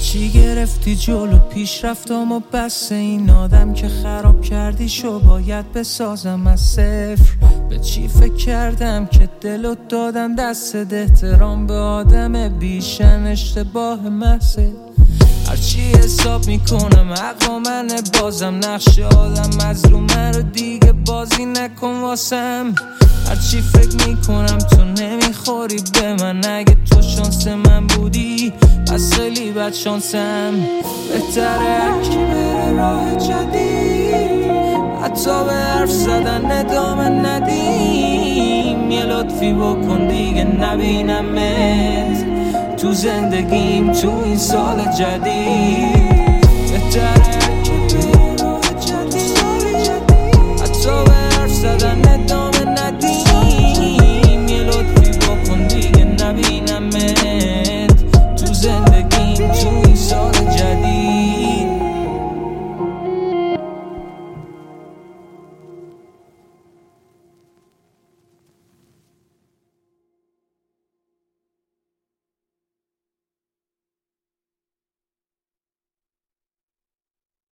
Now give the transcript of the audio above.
هرچی گرفتی جلو پیش رفتم و بس این آدم که خراب کردی شو باید بسازم از صفر. به چی فکر کردم که دلو دادم دست احترام به آدم بیشن اشتباه محضه. هرچی حساب میکنم حق با منه بازم نقش آدم از رو من رو دیگه بازی نکن واسم. هرچی فکر میکنم تو نمیخوری به من اگه تو شانس من بودی پس خیلی بد شانسم. بهتره هرکی بره راه جدید حتی به حرف زدن ادامه ندیم. یه لطفی بکن دیگه نبینمت تو زندگیم تو این سال جدید. بهتره